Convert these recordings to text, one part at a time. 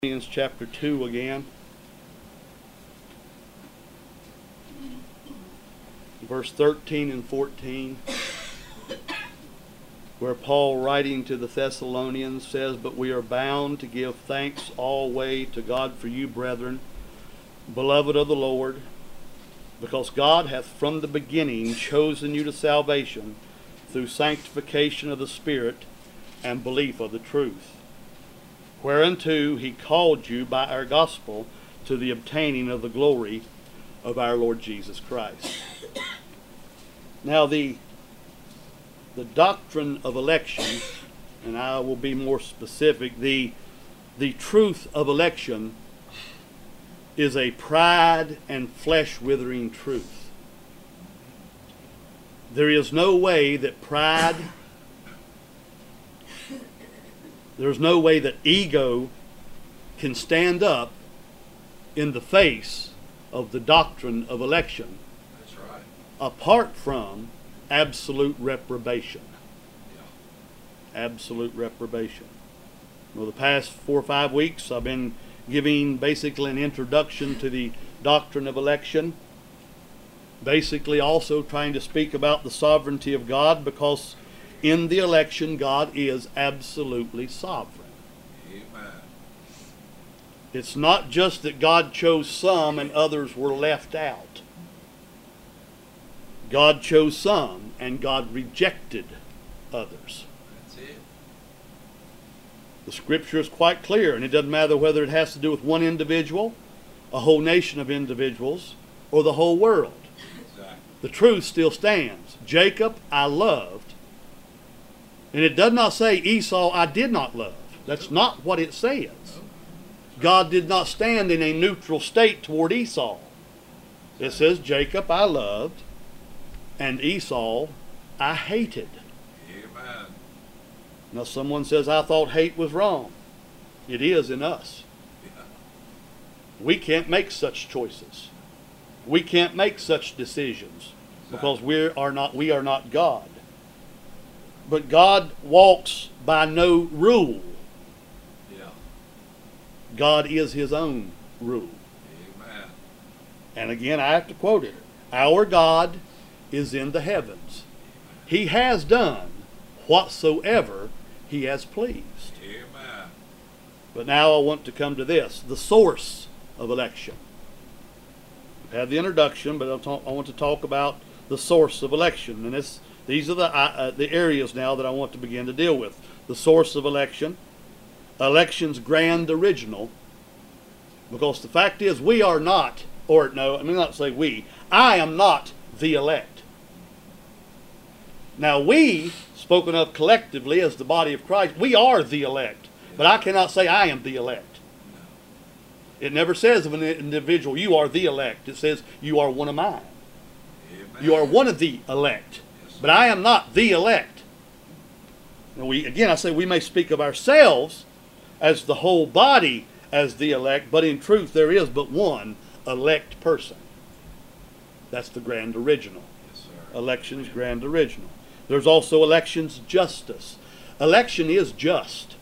Thessalonians chapter 2 again. Verse 13 and 14, where Paul, writing to the Thessalonians, says, "But we are bound to give thanks always to God for you, brethren, beloved of the Lord, because God hath from the beginning chosen you to salvation through sanctification of the Spirit and belief of the truth, whereunto he called you by our gospel to the obtaining of the glory of our Lord Jesus Christ." Now the doctrine of election, and I will be more specific, the truth of election is a pride and flesh withering truth. There is no way that pride, there's no way that ego can stand up in the face of the doctrine of election. That's right. Apart from absolute reprobation. Yeah. Absolute reprobation. Well, the past 4 or 5 weeks I've been giving basically an introduction to the doctrine of election. Basically also trying to speak about the sovereignty of God, because in the election God is absolutely sovereign. Amen. It's not just that God chose some and others were left out. God chose some and God rejected others. That's it. The scripture is quite clear, and it doesn't matter whether it has to do with one individual, a whole nation of individuals, or the whole world. Exactly. The truth still stands. Jacob I loved, and it does not say Esau I did not love. That's not what it says. God did not stand in a neutral state toward Esau. It says Jacob I loved, and Esau I hated. Amen. Now someone says, I thought hate was wrong. It is in us. Yeah. We can't make such choices. We can't make such decisions because we are not God. But God walks by no rule. Yeah. God is his own rule. Amen. And again, I have to quote it. Our God is in the heavens. He has done whatsoever he has pleased. Amen. But now I want to come to this, the source of election. I've had the introduction, but I want to talk about the source of election. And these are the areas now that I want to begin to deal with. The source of election, election's grand original, because the fact is we are not, or no, I mean not say we, I am not the elect. Now we, spoken of collectively as the body of Christ, we are the elect. But I cannot say I am the elect. It never says of an individual, you are the elect. It says, you are one of mine. Amen. You are one of the elect. Yes, But I am not the elect. Now I say we may speak of ourselves as the whole body as the elect, but in truth there is but one elect person. That's the grand original. Yes, sir. Election's grand original. There's also election's justice. Election is just.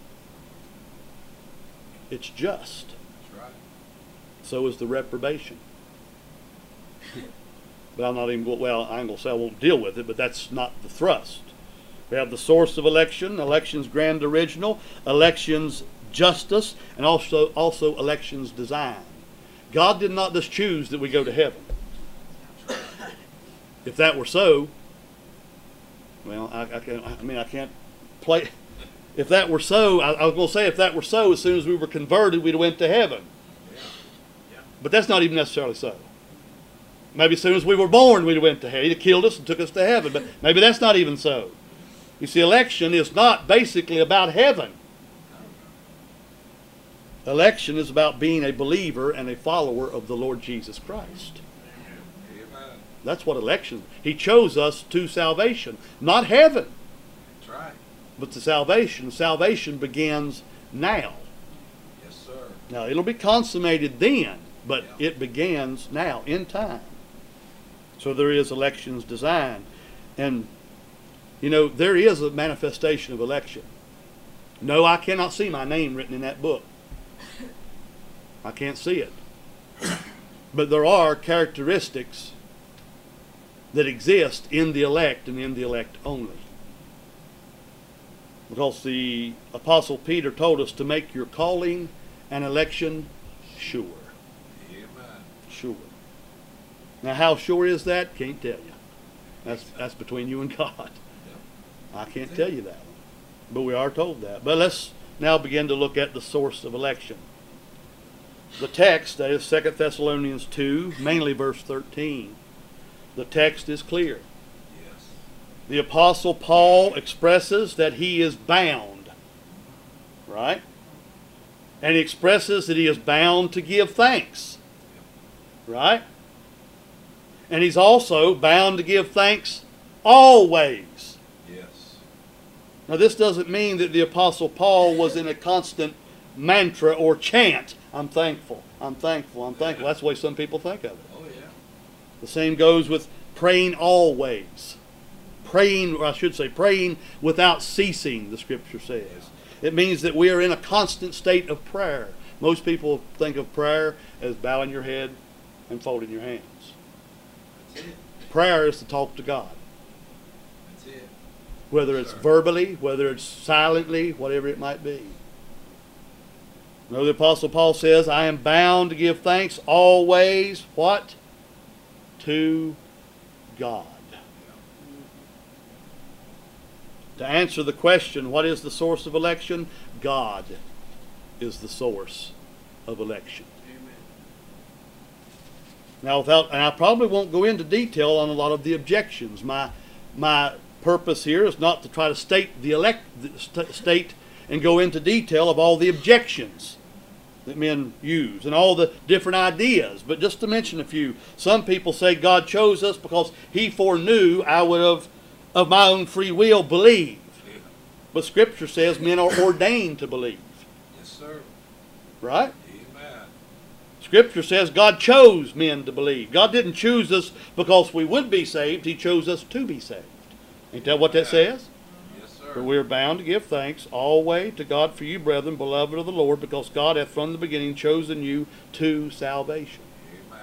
It's just. That's right. So is the reprobation. But I'm not even going, well, I'm going to say I won't deal with it, but that's not the thrust. We have the source of election, election's grand original, election's justice, and also election's design. God did not just choose that we go to heaven. If that were so, well, I can't play. If that were so, I was going to say if that were so, as soon as we were converted, we'd have went to heaven. Yeah. Yeah. But that's not even necessarily so. Maybe as soon as we were born, we'd have went to heaven. He'd have killed us and took us to heaven. But maybe that's not even so. You see, election is not basically about heaven. Election is about being a believer and a follower of the Lord Jesus Christ. Amen. That's what election is. He chose us to salvation, not heaven, That's right. but to salvation. Salvation begins now. Yes, sir. Now, it'll be consummated then, but Yeah. it begins now, in time. So there is election's design. And, there is a manifestation of election. No, I cannot see my name written in that book. I can't see it. But there are characteristics that exist in the elect and in the elect only. Because the Apostle Peter told us to make your calling and election sure. Amen. Sure. Now how sure is that? Can't tell you. That's between you and God. Yep. I can't tell you that one. But we are told that. But let's now begin to look at the source of election. The text, that is 2 Thessalonians 2, mainly verse 13. The text is clear. Yes. The Apostle Paul expresses that he is bound. Right? And he expresses that he is bound to give thanks. Right? And he's also bound to give thanks always. Yes. Now this doesn't mean that the Apostle Paul was in a constant mantra or chant. I'm thankful, I'm thankful, I'm thankful. That's the way some people think of it. Oh, yeah. The same goes with praying always. Praying, or I should say praying without ceasing, the Scripture says. It means that we are in a constant state of prayer. Most people think of prayer as bowing your head and folding your hands. That's it. Prayer is to talk to God. That's it. Whether it's verbally, whether it's silently, whatever it might be. No, the Apostle Paul says, I am bound to give thanks always, what? To God. To answer the question, what is the source of election? God is the source of election. Amen. Now, and I probably won't go into detail on a lot of the objections. My purpose here is not to try to state and go into detail of all the objections that men use and all the different ideas, but just to mention a few. Some people say God chose us because He foreknew I would have, of my own free will, believe. Yeah. But Scripture says men are ordained to believe. Yes, sir. Right? Amen. Scripture says God chose men to believe. God didn't choose us because we would be saved. He chose us to be saved. Ain't that what that says? Yes, sir. For we are bound to give thanks always to God for you, brethren, beloved of the Lord, because God hath from the beginning chosen you to salvation. Amen.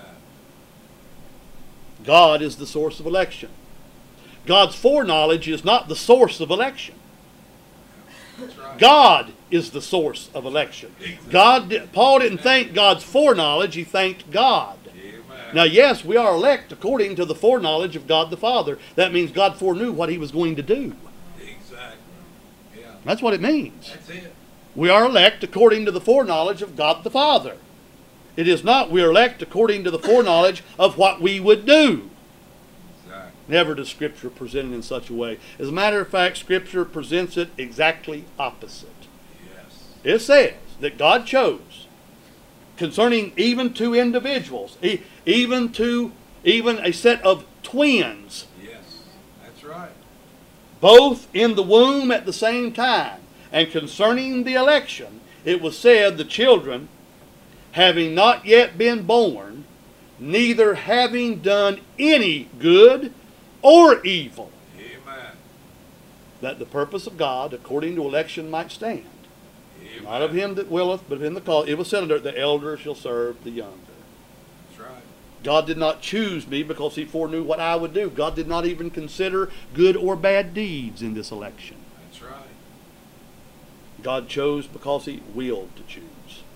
God is the source of election. God's foreknowledge is not the source of election. That's right. God is the source of election. Paul didn't thank God's foreknowledge, he thanked God. Amen. Now, yes, we are elect according to the foreknowledge of God the Father. That means God foreknew what He was going to do. Exactly. Yeah. That's what it means. That's it. We are elect according to the foreknowledge of God the Father. It is not we are elect according to the foreknowledge of what we would do. Exactly. Never does Scripture present it in such a way. As a matter of fact, Scripture presents it exactly opposite. Yes. It says that God chose concerning even two individuals, even a set of twins, Yes. That's right. both in the womb at the same time. And concerning the election, it was said the children, having not yet been born, neither having done any good or evil, Amen. that the purpose of God according to election might stand. Amen. Not of him that willeth, but of him that calleth. It was said under it, the elder shall serve the younger. That's right. God did not choose me because He foreknew what I would do. God did not even consider good or bad deeds in this election. That's right. God chose because He willed to choose.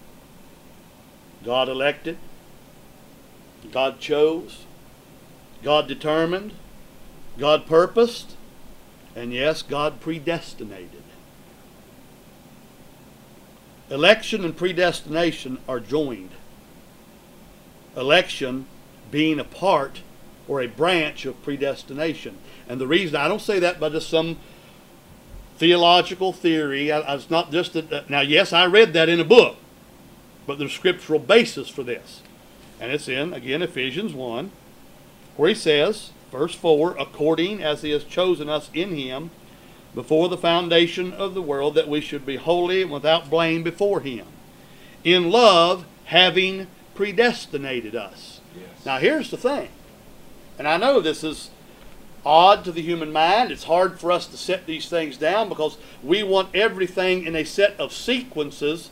God elected. God chose. God determined. God purposed. And yes, God predestinated. Election and predestination are joined. Election being a part or a branch of predestination. And the reason I don't say that by just some theological theory, it's not just that. Now, yes, I read that in a book, but there's scriptural basis for this. And it's in, again, Ephesians 1, where he says, verse 4, according as He has chosen us in Him before the foundation of the world, that we should be holy and without blame before Him, in love having predestinated us. Yes. Now here's the thing, and I know this is odd to the human mind. It's hard for us to set these things down because we want everything in a set of sequences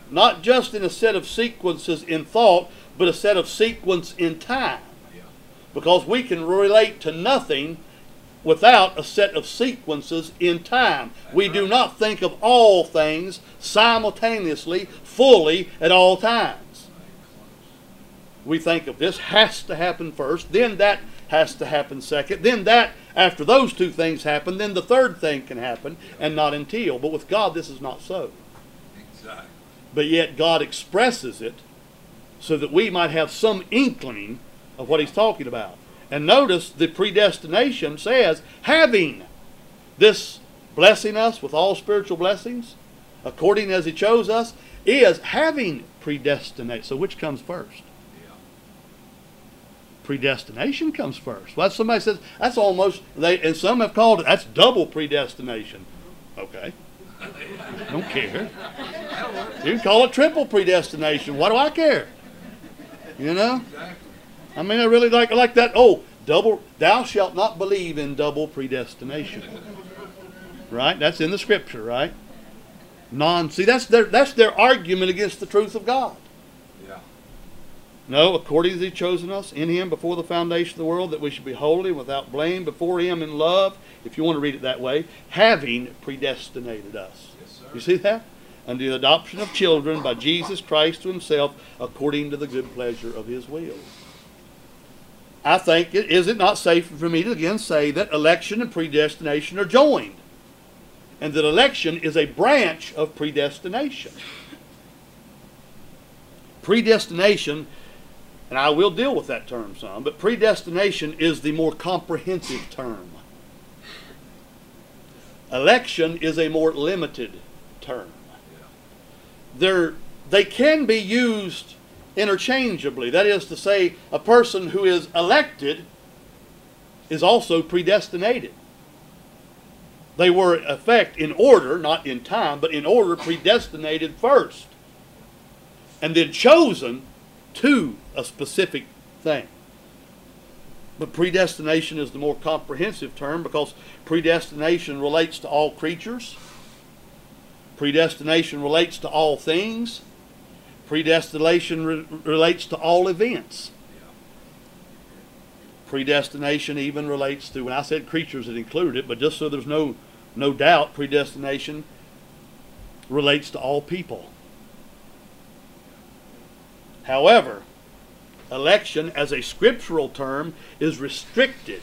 not just in a set of sequences in thought, but a set of sequence in time. Yeah. Because we can relate to nothing without a set of sequences in time. We do not think of all things simultaneously, fully, at all times. We think of this has to happen first, then that has to happen second, then that, after those two things happen, then the third thing can happen, and not until. But with God, this is not so. Exactly. But yet God expresses it so that we might have some inkling of what he's talking about. And notice the predestination says, having this blessing us with all spiritual blessings, according as he chose us, is having predestinate. So which comes first? Yeah. Predestination comes first. Well, somebody says, that's almost, and some have called it, that's double predestination. Okay. Don't care. You can call it triple predestination. What do I care? You know? Exactly. I mean, I really like that. Oh, double, thou shalt not believe in double predestination. Right? That's in the scripture, right? See, that's their argument against the truth of God. Yeah. No, according as he chosen us in him before the foundation of the world, that we should be holy and without blame before him in love, if you want to read it that way, having predestinated us. Yes, sir. You see that? Unto the adoption of children by Jesus Christ to himself, according to the good pleasure of his will. I think, is it not safe for me to again say that election and predestination are joined? And that election is a branch of predestination. Predestination, and I will deal with that term some, but predestination is the more comprehensive term. Election is a more limited term. They can be used interchangeably. That is to say, a person who is elected is also predestinated. They were, in effect, in order, not in time, but in order, predestinated first. And then chosen to a specific thing. But predestination is the more comprehensive term because predestination relates to all creatures. Predestination relates to all things. Predestination relates to all events. Predestination even relates to, when I said creatures, it included it, but just so there's no doubt, predestination relates to all people. However, election as a scriptural term is restricted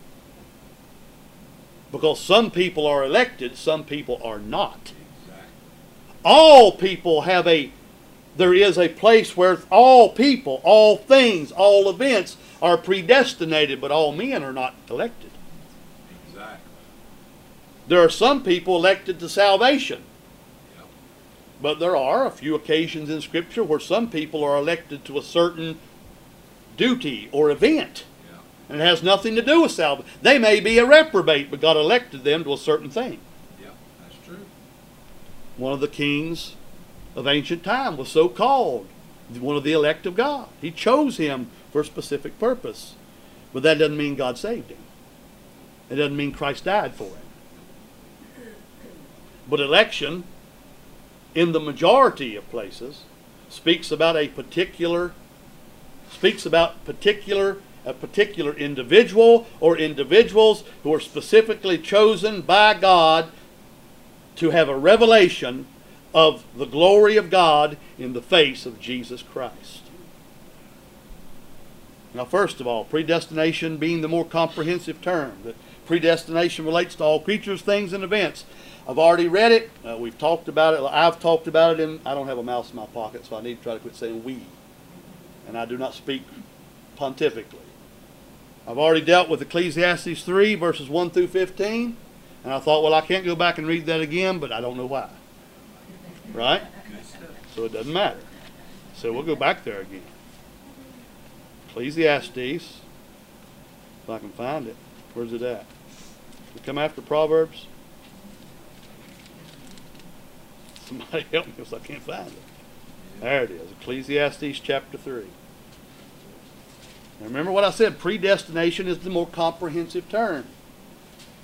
because some people are elected, some people are not. All people have there is a place where all people, all things, all events are predestinated, but all men are not elected. Exactly. There are some people elected to salvation. Yep. But there are a few occasions in Scripture where some people are elected to a certain duty or event. Yeah. And it has nothing to do with salvation. They may be a reprobate, but God elected them to a certain thing. Yep, that's true. One of the kings of ancient time was so called, one of the elect of God. He chose him for a specific purpose. But that doesn't mean God saved him. It doesn't mean Christ died for him. But election, in the majority of places, speaks about a particular individual or individuals who are specifically chosen by God to have a revelation of the glory of God in the face of Jesus Christ. Now, first of all, predestination being the more comprehensive term, that predestination relates to all creatures, things, and events. I've already read it. We've talked about it. I've talked about it, and I don't have a mouse in my pocket, so I need to try to quit saying we. And I do not speak pontifically. I've already dealt with Ecclesiastes 3, verses 1 through 15, and I thought, well, I can't go back and read that again, but I don't know why. Right? So it doesn't matter. So we'll go back there again. Ecclesiastes, if I can find it. Where's it at? We come after Proverbs? Somebody help me because I can't find it. There it is. Ecclesiastes chapter 3. Now remember what I said. Predestination is the more comprehensive term.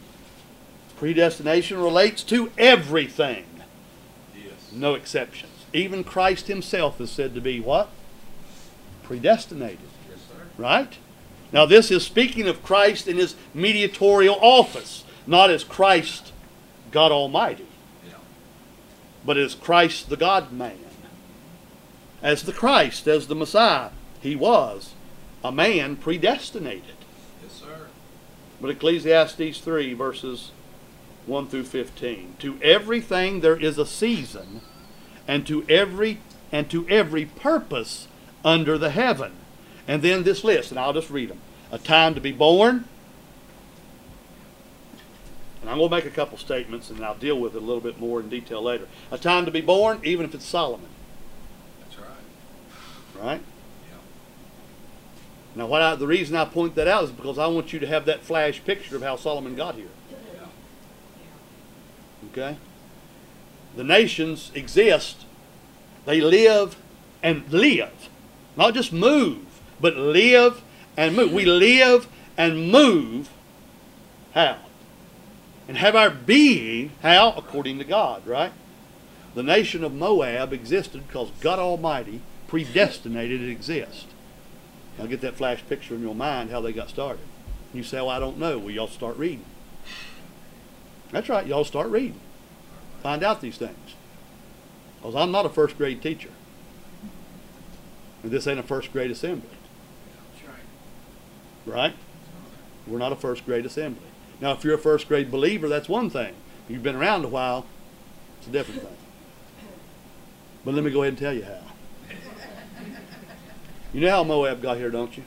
Predestination relates to everything. Yes. No exceptions. even Christ himself is said to be what? Predestinated. Yes, sir. Right? Now this is speaking of Christ in his mediatorial office, not as Christ God Almighty, Yeah. but as Christ the God-man. As the Christ, as the Messiah, he was a man predestinated. Yes, sir. But Ecclesiastes 3, verses 1 through 15. To everything there is a season, and to every purpose under the heaven. And then this list, and I'll just read them. A time to be born. And I'm going to make a couple statements, and I'll deal with it a little bit more in detail later. A time to be born, even if it's Solomon. That's right. Right? Yeah. Now, the reason I point that out is because I want you to have that flash picture of how Solomon got here. Yeah. Okay? The nations exist. They live and live. Not just move, but live and move. We live and move. How? And have our being, how? According to God, right? The nation of Moab existed because God Almighty predestinated it to exist. Now get that flash picture in your mind how they got started. You say, well, I don't know. Well, y'all start reading. That's right, y'all start reading. Find out these things. Because I'm not a first grade teacher. And this ain't a first grade assembly. That's right. Right? We're not a first grade assembly. Now, if you're a first grade believer, that's one thing. If you've been around a while, it's a different thing. But let me go ahead and tell you how. You know how Moab got here, don't you?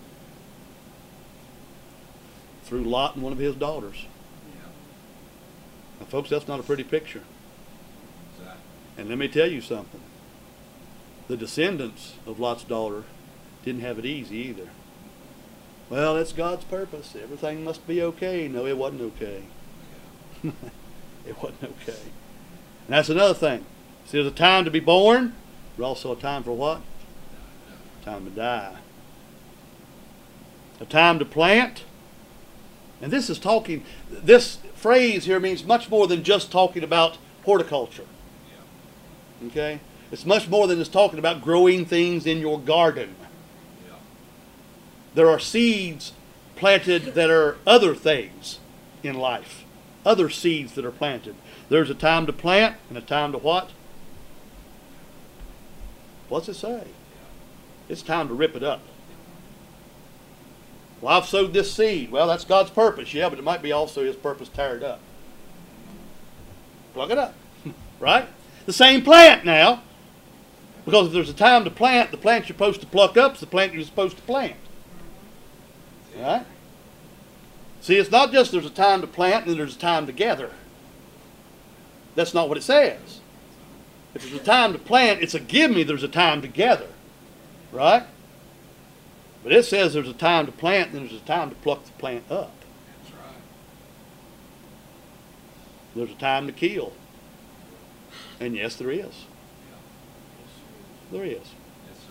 Through Lot and one of his daughters. Yeah. Now, folks, that's not a pretty picture. Exactly. And let me tell you something. The descendants of Lot's daughter didn't have it easy either. Well, that's God's purpose. Everything must be okay. No, it wasn't okay. Yeah. It wasn't okay. And that's another thing. See, there's a time to be born, but also a time for what? Time to die. A time to plant. And this is talking, this phrase here means much more than just talking about horticulture. Yeah. Okay? It's much more than just talking about growing things in your garden. Yeah. There are seeds planted that are other things in life. Other seeds that are planted. There's a time to plant and a time to what? What's it say? It's time to rip it up. Well, I've sowed this seed. Well, that's God's purpose. Yeah, but it might be also his purpose teared up. Plug it up. Right? The same plant now. Because if there's a time to plant, the plant you're supposed to pluck up is the plant you're supposed to plant. Right? See, it's not just there's a time to plant and then there's a time to gather. That's not what it says. If there's a time to plant, it's a give me, there's a time to gather. Right? But it says there's a time to plant and there's a time to pluck the plant up. That's right. There's a time to kill. And yes, there is. Yeah. There is. Yes, sir.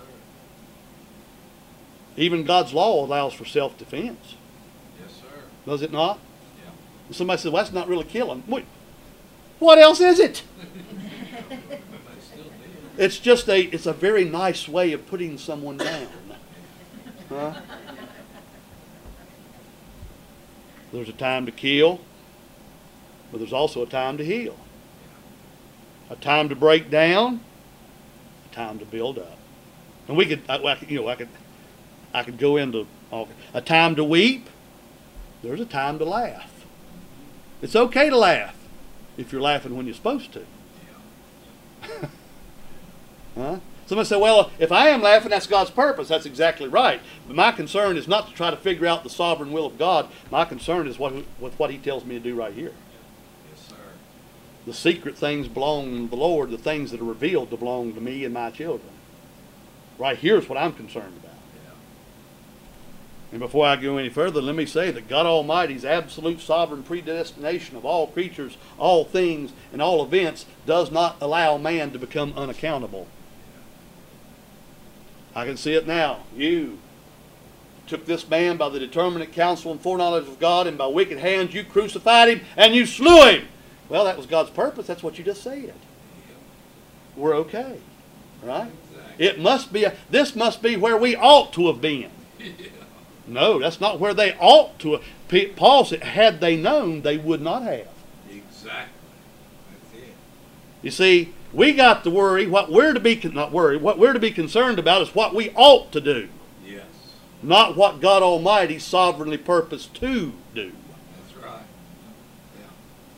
Even God's law allows for self-defense. Yes, sir. Does it not? Yeah. And somebody says, well, that's not really killing. Wait, what else is it? They still did. It's just it's a very nice way of putting someone down. Huh? There's a time to kill, but there's also a time to heal. A time to break down, a time to build up. And we could, I could go into a time to weep. There's a time to laugh. It's okay to laugh if you're laughing when you're supposed to. Yeah. Huh? Somebody said, well, if I am laughing, that's God's purpose. That's exactly right. But my concern is not to try to figure out the sovereign will of God. My concern is with what he tells me to do right here. Yes, sir. The secret things belong to the Lord. The things that are revealed belong to me and my children. Right here is what I'm concerned about. Yeah. And before I go any further, let me say that God Almighty's absolute sovereign predestination of all creatures, all things, and all events does not allow man to become unaccountable. I can see it now. You took this man by the determinate counsel and foreknowledge of God, and by wicked hands you crucified him and you slew him. Well, that was God's purpose. That's what you just said. Yeah. We're okay. Right? Exactly. It must be, this must be where we ought to have been. Yeah. No, that's not where they ought to have. Paul said, had they known, they would not have. Exactly. That's it. You see, we got to worry. What we're to be, not worry, what we're to be concerned about is what we ought to do, Yes. not what God Almighty sovereignly purposed to do. That's right. Yeah.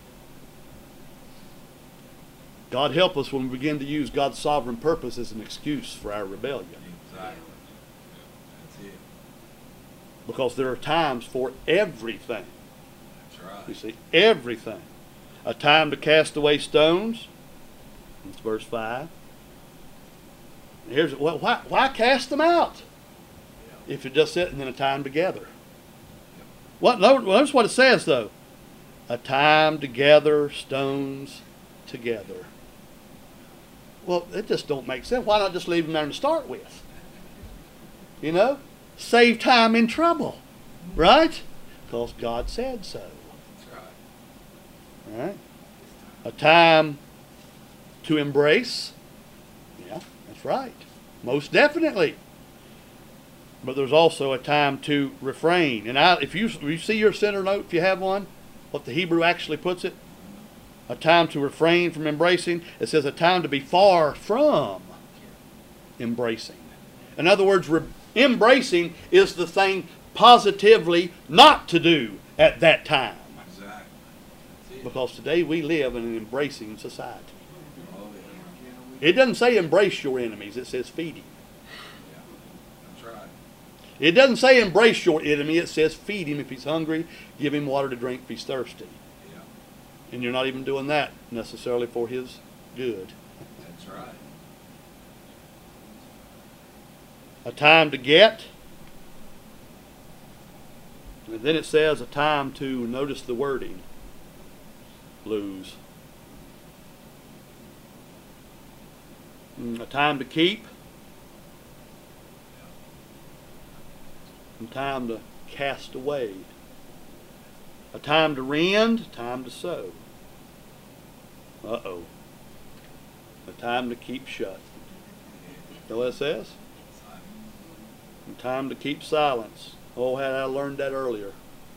God help us when we begin to use God's sovereign purpose as an excuse for our rebellion. Exactly. That's it. Because there are times for everything. That's right. You see, everything. A time to cast away stones. That's verse 5. Here's why cast them out? Yeah. If you just sit and then a time to gather. Notice what it says though. A time to gather stones together. Well, it just don't make sense. Why not just leave them there to start with? You know? Save time in trouble. Right? Because God said so. That's right. Right? A time to embrace. Yeah, that's right. Most definitely. But there's also a time to refrain. And if you see your center note, if you have one, what the Hebrew actually puts it, a time to refrain from embracing. It says a time to be far from embracing. In other words, embracing is the thing positively not to do at that time. Exactly. That's it. Because today we live in an embracing society. Oh, yeah. It doesn't say embrace your enemies, it says feed him. Yeah. That's right. It doesn't say embrace your enemy, it says feed him if he's hungry, give him water to drink if he's thirsty. Yeah. And you're not even doing that necessarily for his good. That's right. A time to get. And then it says a time to, notice the wording, lose. A time to keep. A time to cast away. A time to rend, a time to sow. Uh-oh. A time to keep shut. You know what it says? A time to keep silence. Oh, had I learned that earlier.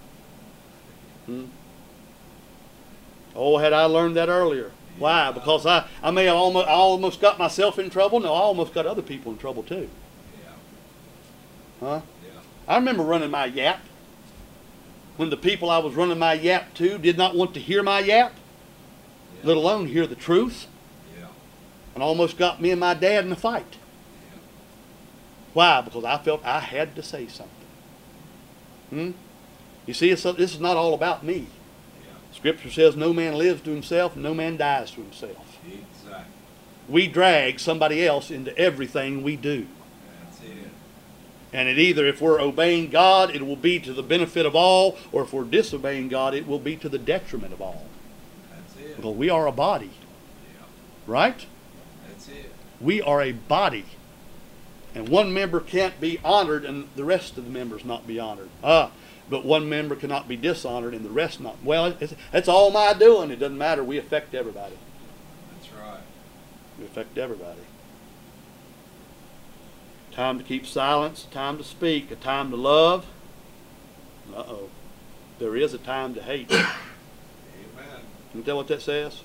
Oh, had I learned that earlier. Why? Because I almost got myself in trouble. No, I almost got other people in trouble too. Yeah. Huh? Yeah. I remember running my yap when the people I was running my yap to did not want to hear my yap, Yeah. let alone hear the truth, Yeah. and almost got me and my dad in a fight. Yeah. Why? Because I felt I had to say something. You see, this is not all about me. Yeah. Scripture says no man lives to himself and no man dies to himself. Exactly. We drag somebody else into everything we do. That's it. And it either, if we're obeying God, it will be to the benefit of all, or if we're disobeying God, it will be to the detriment of all. That's it. Because we are a body, Yeah. right? That's it. We are a body. And one member can't be honored and the rest of the members not be honored. But one member cannot be dishonored and the rest not. Well, it's all my doing. It doesn't matter. We affect everybody. That's right. We affect everybody. Time to keep silence, time to speak, a time to love. Uh-oh. There is a time to hate. Amen. Can you tell what that says?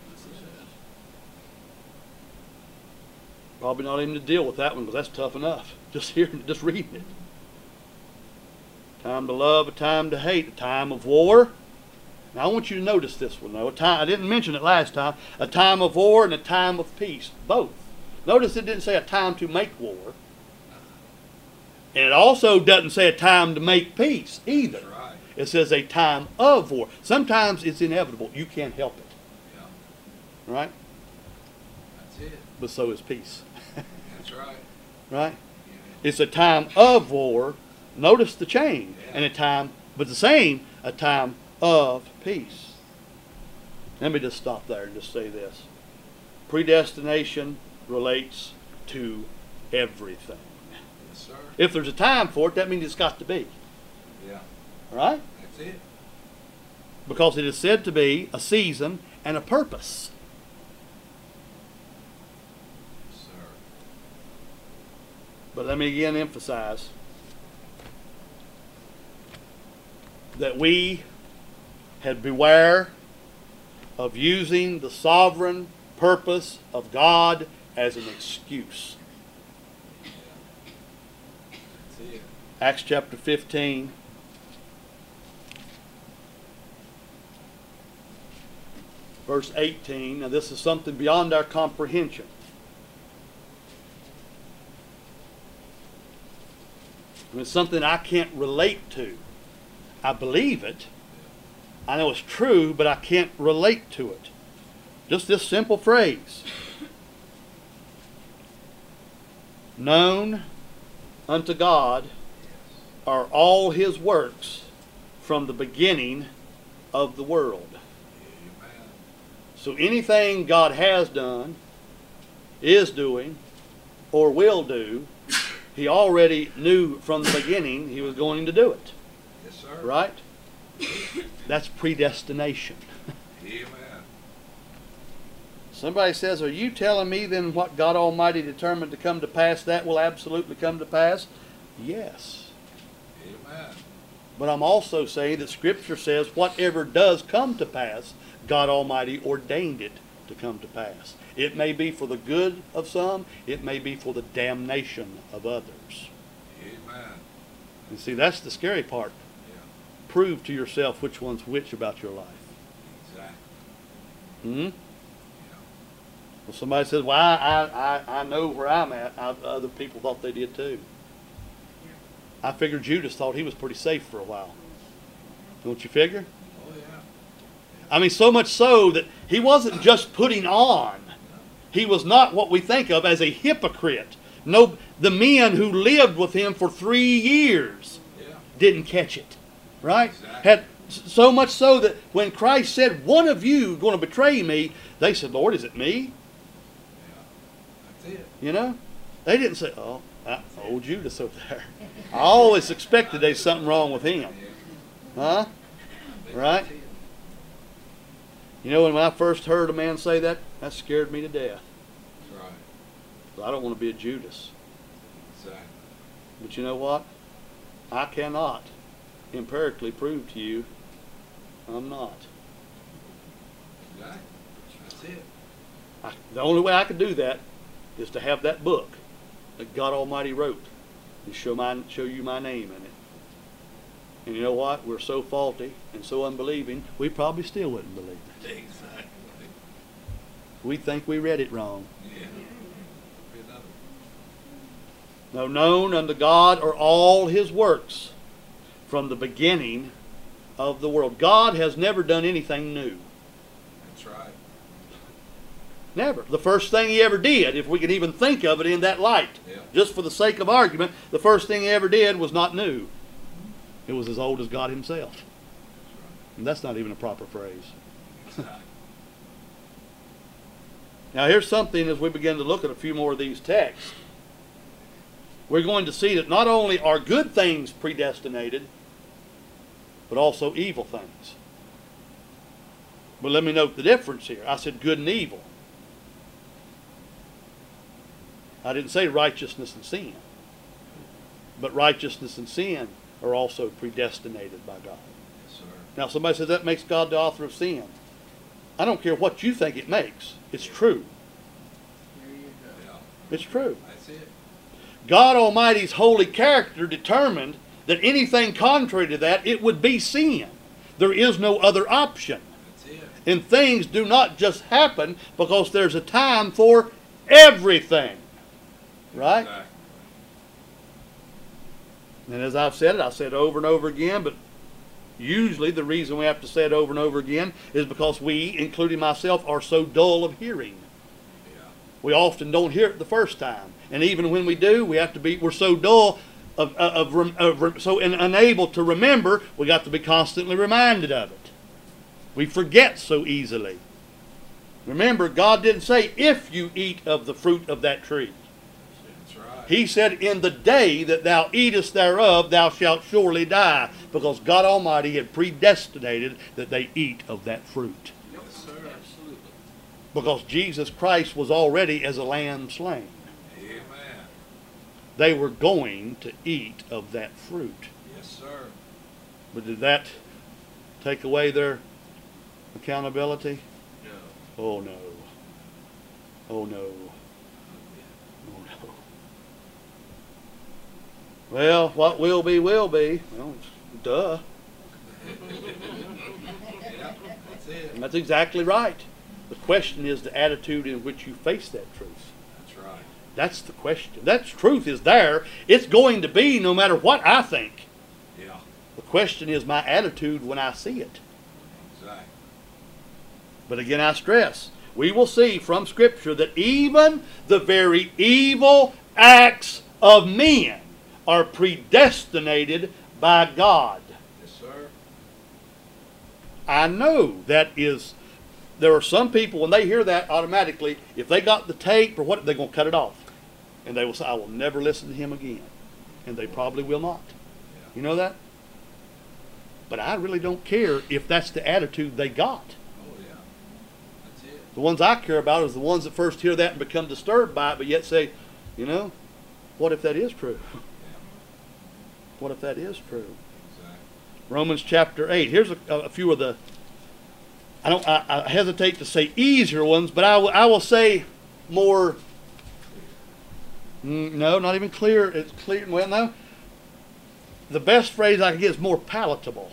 Probably not even to deal with that one because that's tough enough. Just hearing it, just reading it. Time to love, a time to hate, a time of war. Now I want you to notice this one though. I didn't mention it last time. A time of war and a time of peace. Both. Notice it didn't say a time to make war. And it also doesn't say a time to make peace either. That's right. It says a time of war. Sometimes it's inevitable. You can't help it. Yeah. Right? That's it. But so is peace. That's right. Right? Yeah. It's a time of war. Notice the change. Yeah. And a time, but the same, a time of peace. Let me just stop there and just say this. Predestination relates to everything. Yes, sir. If there's a time for it, that means it's got to be. Yeah. All right? That's it. Because it is said to be a season and a purpose. Yes, sir. But let me again emphasize that we had beware of using the sovereign purpose of God as an excuse. That's it. Acts chapter 15. Verse 18. Now this is something beyond our comprehension. And it's something I can't relate to. I believe it. I know it's true, but I can't relate to it. Just this simple phrase. Known unto God are all His works from the beginning of the world. Amen. So anything God has done, is doing, or will do, He already knew from the beginning He was going to do it. Yes, sir. Right? That's predestination. Amen. Somebody says, are you telling me then what God Almighty determined to come to pass, that will absolutely come to pass? Yes. Amen. But I'm also saying that Scripture says whatever does come to pass, God Almighty ordained it to come to pass. It may be for the good of some, it may be for the damnation of others. Amen. And see, that's the scary part. Yeah. Prove to yourself which one's which about your life. Exactly. Hmm? Yeah. Well, somebody says, well, I know where I'm at. Other people thought they did too. I figured Judas thought he was pretty safe for a while. Don't you figure? Oh, yeah. I mean, so much so that he wasn't just putting on. He was not what we think of as a hypocrite. No, the men who lived with him for 3 years Yeah. didn't catch it. Right? Exactly. Had so much so that when Christ said, one of you is going to betray me, they said, Lord, is it me? Yeah. That's it. You know? They didn't say, oh, old Judas over there. I always expected there's something wrong with him. Yeah. Huh? Right? That's it. You know, when I first heard a man say that, that scared me to death. That's right. I don't want to be a Judas. Exactly. But you know what? I cannot empirically prove to you I'm not. Exactly. That's it. The only way I could do that is to have that book that God Almighty wrote and show you my name in it. And you know what? We're so faulty and so unbelieving, we probably still wouldn't believe it. Exactly. We think we read it wrong. Yeah. Be another. No, known unto God are all His works from the beginning of the world. God has never done anything new. That's right. Never. The first thing He ever did, if we can even think of it in that light, Yeah. just for the sake of argument, the first thing He ever did was not new. It was as old as God Himself. That's right. And that's not even a proper phrase. Exactly. Now here's something as we begin to look at a few more of these texts. We're going to see that not only are good things predestinated, but also evil things. But let me note the difference here. I said good and evil. I didn't say righteousness and sin. But righteousness and sin are also predestinated by God. Yes, sir. Now somebody says that makes God the author of sin. I don't care what you think it makes. It's true. There you go. Yeah. It's true. That's it. God Almighty's holy character determined that anything contrary to that, it would be sin. There is no other option. That's it. And things do not just happen because there's a time for everything. Right? Exactly. And as I've said it over and over again, but usually the reason we have to say it over and over again is because we, including myself, are so dull of hearing. Yeah. We often don't hear it the first time. And even when we do, we're so dull so unable to remember, we got to be constantly reminded of it. We forget so easily. Remember, God didn't say, if you eat of the fruit of that tree. That's right. He said, in the day that thou eatest thereof, thou shalt surely die. Because God Almighty had predestinated that they eat of that fruit. Yes, sir. Absolutely. Because Jesus Christ was already as a lamb slain. Amen. they were going to eat of that fruit. Yes, sir. But did that take away their accountability? No. Oh no. Oh no. Oh no. Well, what will be, will be. Well, duh. Yeah, that's it. And that's exactly right. The question is the attitude in which you face that truth. That's right. That's the question. That truth is there. It's going to be no matter what I think. Yeah, The question is my attitude when I see it. exactly. But again, I stress, we will see from Scripture that even the very evil acts of men are predestinated by God. Yes, sir. I know that is, there are some people, when they hear that automatically, if they got the tape or what, they're going to cut it off. And they will say, I will never listen to him again. And they probably will not. Yeah. You know that? But I really don't care if that's the attitude they got. Oh, yeah. That's it. The ones I care about is the ones that first hear that and become disturbed by it, but yet say, you know, what if that is true? Yeah, What if that is true? exactly. Romans chapter 8. Here's a few of the, I hesitate to say easier ones, but I will say more, no, not even clear. It's clear, well, no. The best phrase I can get is more palatable.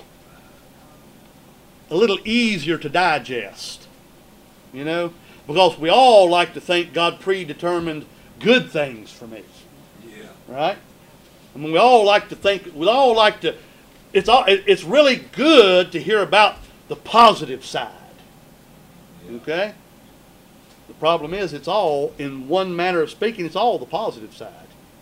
A little easier to digest. You know? Because we all like to think God predetermined good things for me. Yeah. Right? I mean, we all like to think, we all like to, it's really good to hear about the positive side. Yeah. Okay? The problem is, it's all, in one manner of speaking, it's all the positive side.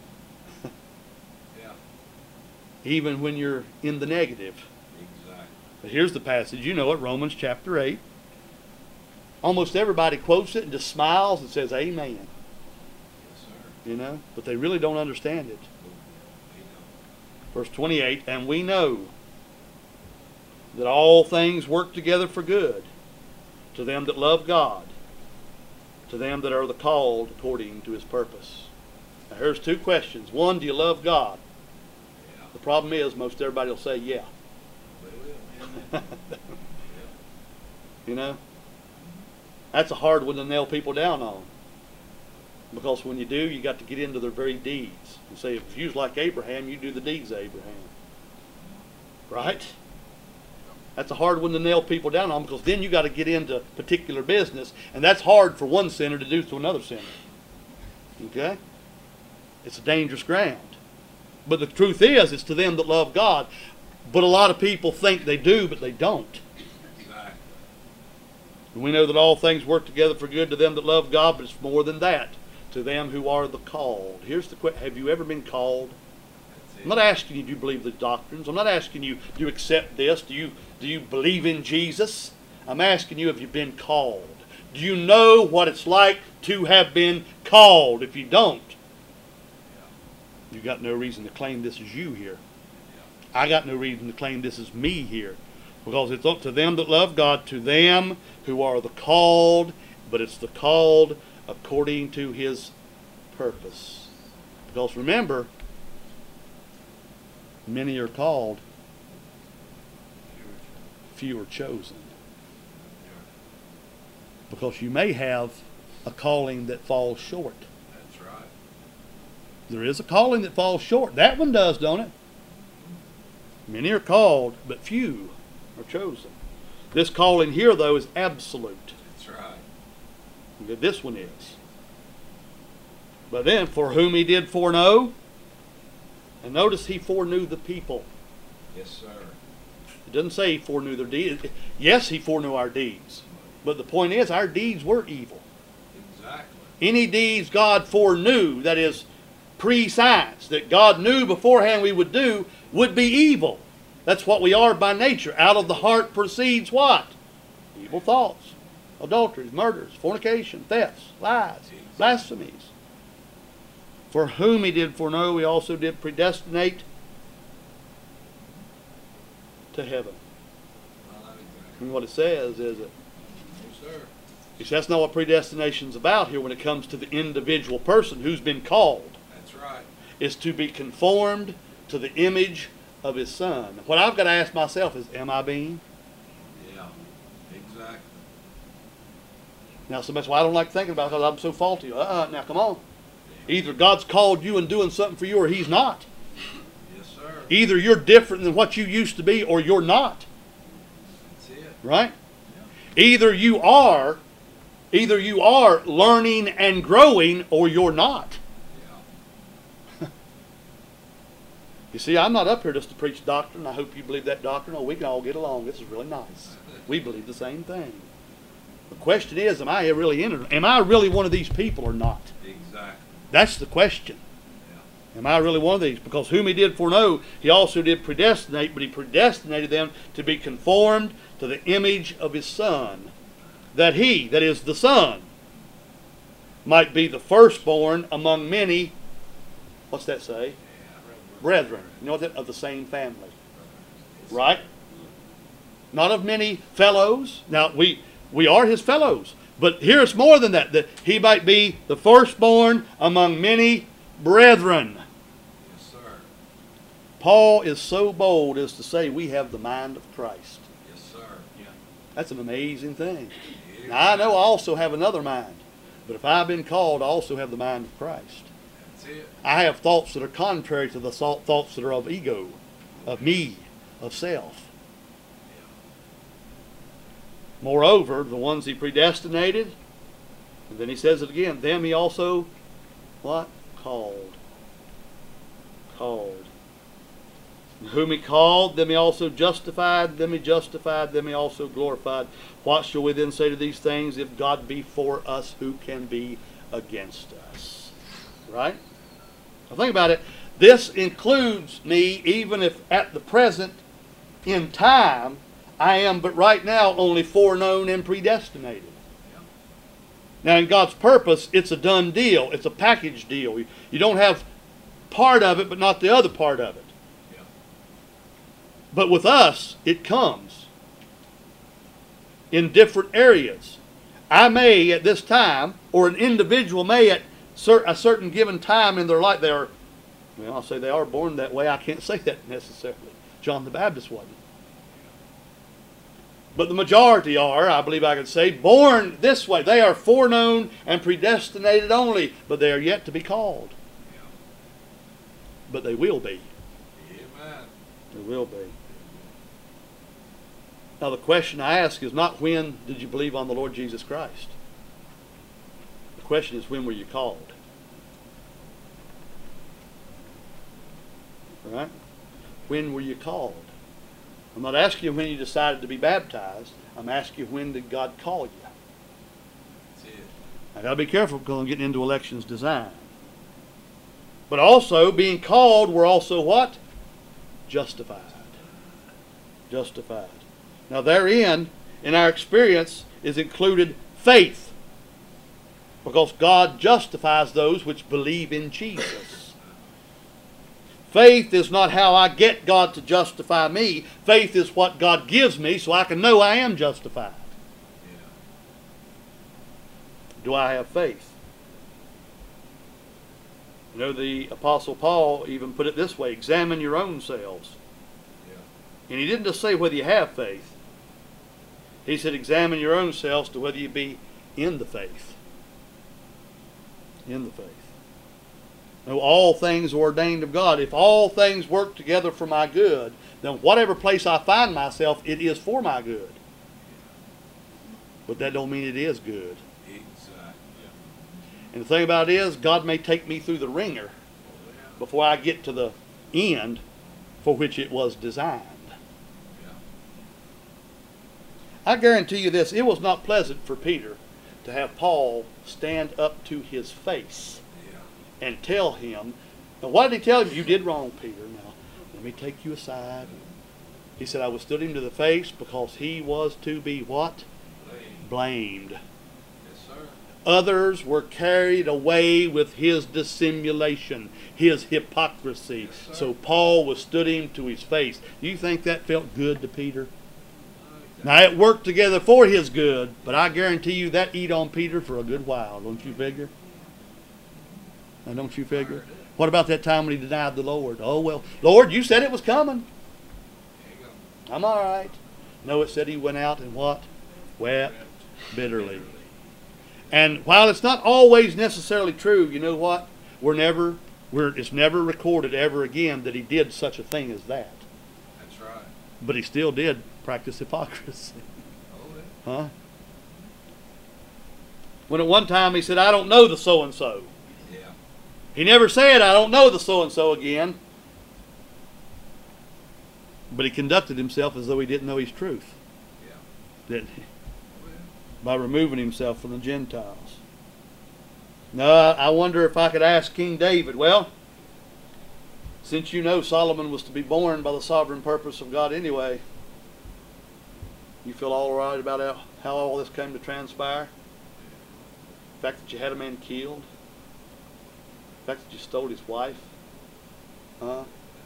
Yeah. Even when you're in the negative. Exactly. But here's the passage, you know it, Romans chapter 8. Almost everybody quotes it and just smiles and says, Amen. Yes, sir. You know? But they really don't understand it. They don't. Verse 28, and we know that all things work together for good to them that love God, to them that are the called according to his purpose. Now here's two questions. One, do you love God? Yeah. The problem is most everybody will say, yeah. They will. You know? That's a hard one to nail people down on. Because when you do, you got to get into their very deeds. And say, if you was like Abraham, you do the deeds of Abraham. Right? That's a hard one to nail people down on, because then you got to get into particular business, and that's hard for one sinner to do to another sinner. Okay? It's a dangerous ground. But the truth is, it's to them that love God. But a lot of people think they do, but they don't. Exactly. And we know that all things work together for good to them that love God, but it's more than that. To them who are the called. Here's the question. Have you ever been called? That's it. I'm not asking you, do you believe the doctrines? I'm not asking you, do you accept this? Do you believe in Jesus? I'm asking you, have you been called? Do you know what it's like to have been called? If you don't, you got no reason to claim this is you here. I got no reason to claim this is me here. Because it's up to them that love God, to them who are the called, but it's the called according to his purpose. Because remember, many are called, few are chosen. Because you may have a calling that falls short. That's right. There is a calling that falls short. That one does, don't it? Many are called, but few are chosen. This calling here, though, is absolute. That's right. This one is. But then, for whom he did foreknow, and notice he foreknew the people. Yes, sir. It doesn't say he foreknew their deeds. Yes, he foreknew our deeds. But the point is, our deeds were evil. Exactly. Any deeds God foreknew, that is, pre-science, that God knew beforehand we would do, would be evil. That's what we are by nature. Out of the heart proceeds what? Evil thoughts, adulteries, murders, fornication, thefts, lies, blasphemies. For whom he did foreknow, he also did predestinate to heaven. Well, not exactly. And what it says is that No, sir. you see, that's not what predestination's about here when it comes to the individual person who's been called. That's right. is to be conformed to the image of His Son. What I've got to ask myself is, am I being? Yeah. Exactly. Now, somebody says, well, I don't like thinking about it because I'm so faulty. Now, come on. Either God's called you and doing something for you, or He's not. Yes, sir. Either you're different than what you used to be, or you're not. That's it. Right? Either you are learning and growing, or you're not. Yeah. You see, I'm not up here just to preach doctrine. I hope you believe that doctrine. Oh, we can all get along. This is really nice. We believe the same thing. The question is, am I really in it? Am I really one of these people or not? Exactly. That's the question. Yeah. Am I really one of these? Because whom He did foreknow, He also did predestinate, but He predestinated them to be conformed to the image of His Son, that He, that is the Son, might be the firstborn among many, what's that say? Yeah. Brethren. You know what? Of the same family. Right? Not of many fellows. Now, we are His fellows. But here it's more than that. That He might be the firstborn among many brethren. Yes, sir. Paul is so bold as to say we have the mind of Christ. Yes, sir. Yeah. That's an amazing thing. Yeah. Now, I know I also have another mind. But if I've been called, I also have the mind of Christ. That's it. I have thoughts that are contrary to the thoughts that are of ego, of me, of self. Moreover, the ones He predestinated, and then He says it again, them He also, what? Called. Called. And whom He called, them He also justified, them He justified, them He also glorified. What shall we then say to these things? If God be for us, who can be against us? Right? Now think about it. This includes me, even if at the present in time, I am but right now only foreknown and predestinated. Now in God's purpose, it's a done deal. It's a package deal. You don't have part of it, but not the other part of it. Yeah. But with us, it comes in different areas. I may at this time, or an individual may at a certain given time in their life, I'll say they are born that way. I can't say that necessarily. John the Baptist wasn't. But the majority are, I believe I could say, born this way. They are foreknown and predestinated only, but they are yet to be called. Yeah. But they will be. Amen. They will be. Now the question I ask is not when did you believe on the Lord Jesus Christ? The question is, when were you called? Right? When were you called? I'm not asking you when you decided to be baptized. I'm asking you, when did God call you? That's it. I got to be careful because I'm getting into elections design. But also, being called, we're also what? Justified. Justified. Now therein, in our experience, is included faith. Because God justifies those which believe in Jesus. Faith is not how I get God to justify me. Faith is what God gives me so I can know I am justified. Yeah. Do I have faith? You know, the Apostle Paul even put it this way: examine your own selves. Yeah. And he didn't just say whether you have faith. He said examine your own selves to whether you be in the faith. In the faith. No, all things are ordained of God. If all things work together for my good, then whatever place I find myself, it is for my good. But that don't mean it is good. Exactly. And the thing about it is, God may take me through the ringer before I get to the end for which it was designed. Yeah. I guarantee you this, it was not pleasant for Peter to have Paul stand up to his face and tell him. Now what did he tell him? You did wrong, Peter. Now, let me take you aside. He said, I withstood him to the face because he was to be what? Blamed. Yes, sir. Others were carried away with his dissimulation, his hypocrisy. Yes, so Paul withstood him to his face. Do you think that felt good to Peter? Now it worked together for his good, but I guarantee you that eat on Peter for a good while, don't you figure? Now don't you figure? What about that time when he denied the Lord? Oh, well, Lord, you said it was coming. There you go. I'm all right. No, it said he went out and what? Wept bitterly. And while it's not always necessarily true, you know what? It's never recorded ever again that he did such a thing as that. That's right. But he still did practice hypocrisy. Oh, yeah. Huh? When at one time he said, I don't know the so-and-so. Yeah. He never said, I don't know the so-and-so again. But he conducted himself as though he didn't know his truth. Yeah. Didn't he? Oh, yeah. By removing himself from the Gentiles. Now, I wonder if I could ask King David, well, since you know Solomon was to be born by the sovereign purpose of God anyway, you feel all right about how all this came to transpire? The fact that you had a man killed? The fact that you stole his wife? Huh?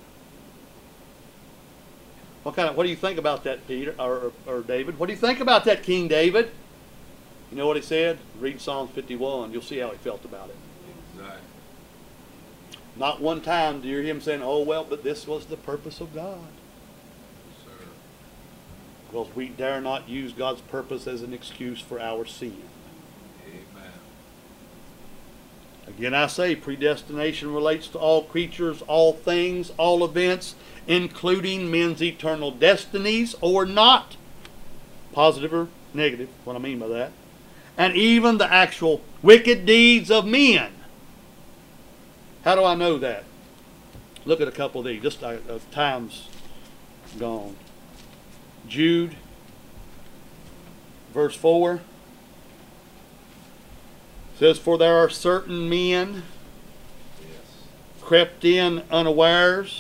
What do you think about that, Peter or David? What do you think about that, King David? You know what he said? Read Psalm 51. You'll see how he felt about it. Exactly. Not one time do you hear him saying, oh, well, but this was the purpose of God. Yes, sir. Because we dare not use God's purpose as an excuse for our sin. Amen. Again, I say predestination relates to all creatures, all things, all events, including men's eternal destinies or not. Positive or negative, what I mean by that. And even the actual wicked deeds of men. How do I know that? Look at a couple of these, just of times gone. Jude, verse 4. Says, for there are certain men Yes. crept in unawares.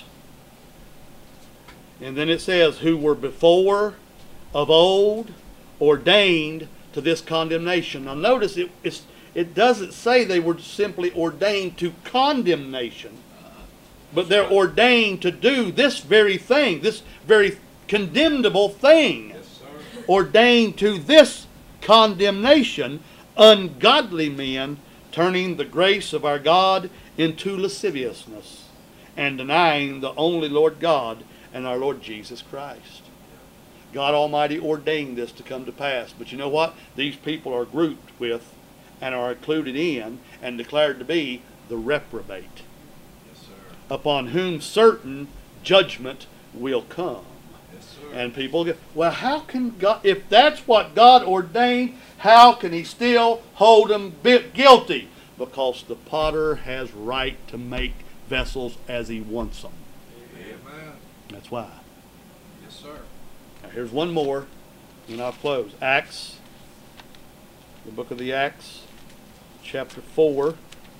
And then it says, who were before of old ordained to this condemnation. Now notice it doesn't say they were simply ordained to condemnation, but they're ordained to do this very thing, this very condemnable thing. Yes, sir. Ordained to this condemnation, ungodly men turning the grace of our God into lasciviousness and denying the only Lord God and our Lord Jesus Christ. God Almighty ordained this to come to pass. But you know what? These people are grouped with and are included in and declared to be the reprobate, Yes, sir. upon whom certain judgment will come. Yes, sir. And people go, well, how can God, if that's what God ordained, how can he still hold them guilty? Because the potter has right to make vessels as he wants them. Amen. That's why. Yes, sir. Now here's one more, and I'll close. Acts, the book of the Acts, chapter 4.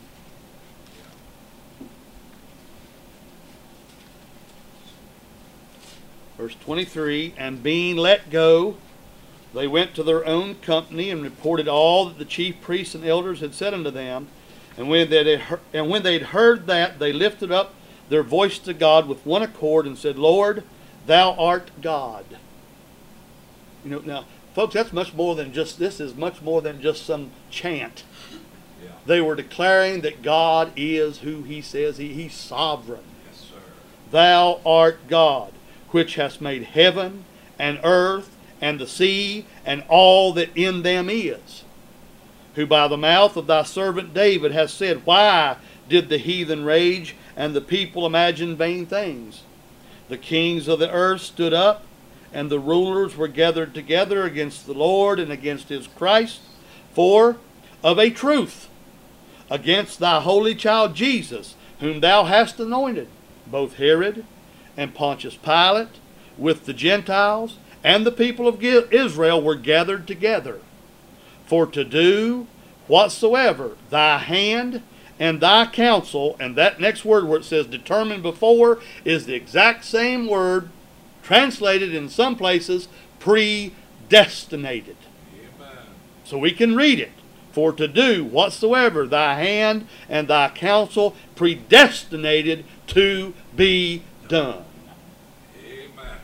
Verse 23, and being let go, they went to their own company and reported all that the chief priests and elders had said unto them. And when they had heard that, they lifted up their voice to God with one accord and said, Lord, thou art God. You know, now, folks, that's much more than just, this is much more than just some chant. Yeah. They were declaring that God is who he says he's sovereign. Yes, sir. Thou art God, which hast made heaven and earth and the sea and all that in them is, who by the mouth of thy servant David has said, why did the heathen rage and the people imagine vain things? The kings of the earth stood up, and the rulers were gathered together against the Lord and against his Christ. For of a truth, against thy holy child Jesus, whom thou hast anointed, both Herod and Pontius Pilate, with the Gentiles and the people of Israel were gathered together, for to do whatsoever thy hand and thy counsel, and that next word where it says determined before is the exact same word translated in some places predestinated. Amen. So we can read it. For to do whatsoever thy hand and thy counsel predestinated to be done. Amen.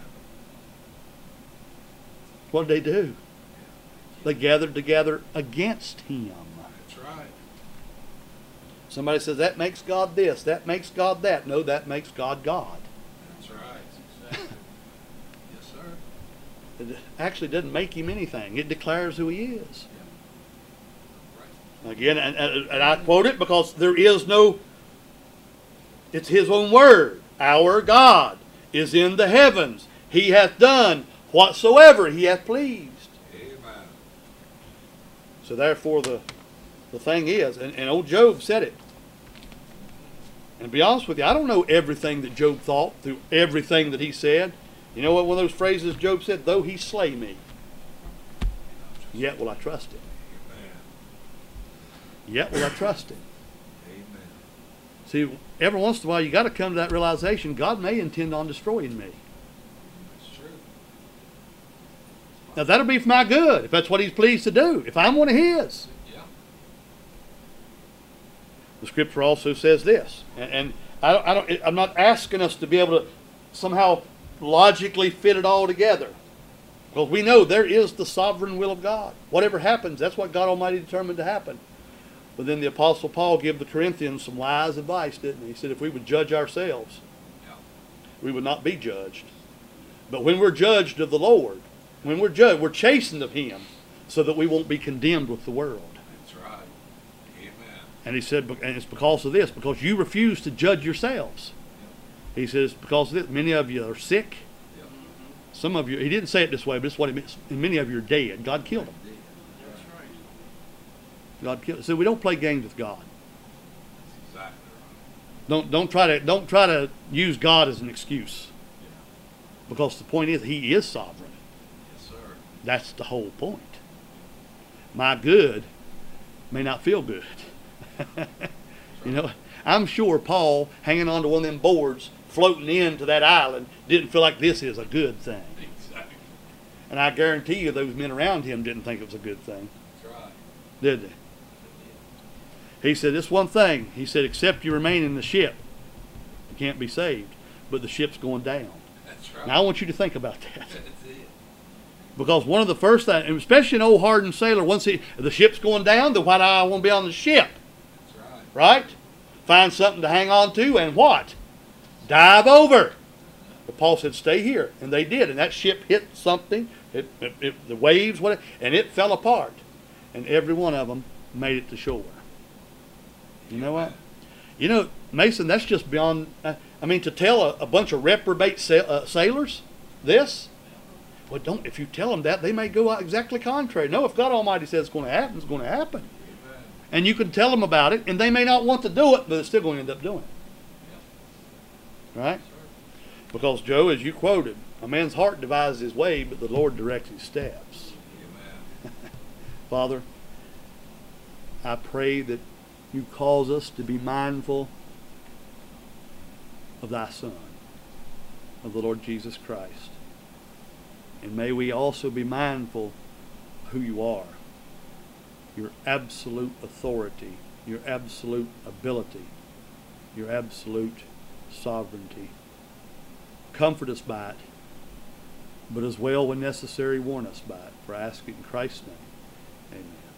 What did they do? They gathered together against him. That's right. Somebody says, that makes God this, that makes God that. No, that makes God God. That's right. Exactly. Yes, sir. It actually doesn't make him anything. It declares who he is. Right. Again, and I quote it because there is no, it's his own word. Our God is in the heavens. He hath done whatsoever he hath pleased. Amen. So therefore the thing is, and old Job said it. And to be honest with you, I don't know everything that Job thought through everything that he said. You know what one of those phrases Job said? Though he slay me, yet will I trust him. Amen. Yet will I trust him. Amen. See, every once in a while you got to come to that realization, God may intend on destroying me. That's true. Now that'll be for my good, if that's what he's pleased to do, if I'm one of his. Yeah. The scripture also says this, and I'm not asking us to be able to somehow logically fit it all together. Because we know there is the sovereign will of God. Whatever happens, that's what God Almighty determined to happen. But then the Apostle Paul gave the Corinthians some wise advice, didn't he? He said if we would judge ourselves, Yeah. we would not be judged. But when we're judged of the Lord, when we're judged, we're chastened of him so that we won't be condemned with the world. That's right. Amen. And he said, and it's because of this, because you refuse to judge yourselves. He says, because of this, many of you are sick. Yeah. Some of you, he didn't say it this way, but it's what he meant. And many of you are dead. God killed them. That's right. God killed them. So we don't play games with God. That's exactly right. Don't try to use God as an excuse. Yeah. Because the point is, he is sovereign. Yes, sir. That's the whole point. My good may not feel good. You know, I'm sure Paul, hanging onto one of them boards, floating into that island, didn't feel like this is a good thing. Exactly. And I guarantee you those men around him didn't think it was a good thing. That's right. Did they? He said, this one thing. He said, except you remain in the ship, you can't be saved. But the ship's going down. That's right. Now I want you to think about that. That's it. Because one of the first things, and especially an old hardened sailor, once the ship's going down, then why do I want to be on the ship? That's right. Right? Find something to hang on to and what? Dive over. But Paul said, stay here. And they did. And that ship hit something, the waves, whatever, and it fell apart. And every one of them made it to shore. You know what? You know, Mason, that's just beyond, to tell a bunch of reprobate sailors this, well, if you tell them that, they may go out exactly contrary. No, if God Almighty says it's going to happen, it's going to happen. Amen. And you can tell them about it, and they may not want to do it, but they're still going to end up doing it. Right? Because, Joe, as you quoted, a man's heart devises his way, but the Lord directs his steps. Amen. Father, I pray that you cause us to be mindful of thy Son, of the Lord Jesus Christ. And may we also be mindful of who you are, your absolute authority, your absolute ability, your absolute sovereignty. Comfort us by it, but as well, when necessary, warn us by it. For I ask it in Christ's name. Amen.